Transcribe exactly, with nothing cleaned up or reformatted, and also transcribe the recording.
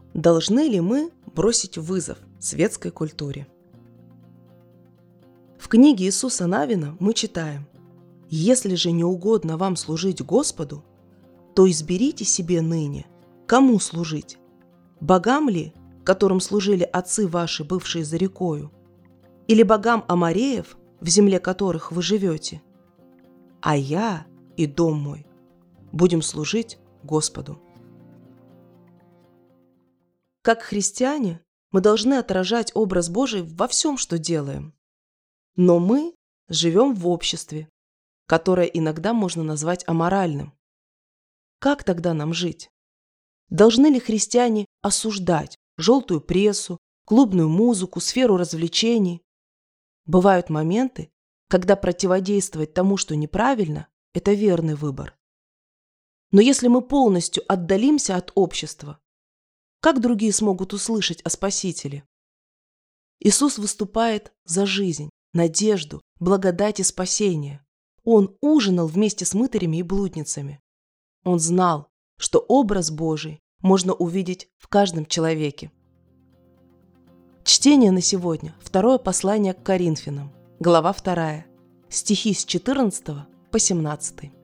Должны ли мы бросить вызов светской культуре? В книге Иисуса Навина мы читаем: «Если же не угодно вам служить Господу, то изберите себе ныне, кому служить, богам ли, которым служили отцы ваши, бывшие за рекою, или богам амореев, в земле которых вы живете? А я и дом мой будем служить Господу». Как христиане мы должны отражать образ Божий во всем, что делаем. Но мы живем в обществе, которое иногда можно назвать аморальным. Как тогда нам жить? Должны ли христиане осуждать желтую прессу, клубную музыку, сферу развлечений? Бывают моменты, когда противодействовать тому, что неправильно, это верный выбор. Но если мы полностью отдалимся от общества, как другие смогут услышать о Спасителе? Иисус выступает за жизнь, надежду, благодать и спасение. Он ужинал вместе с мытарями и блудницами. Он знал, что образ Божий можно увидеть в каждом человеке. Чтение на сегодня – второе послание к Коринфянам, глава вторая, стихи с четырнадцатого по семнадцатый.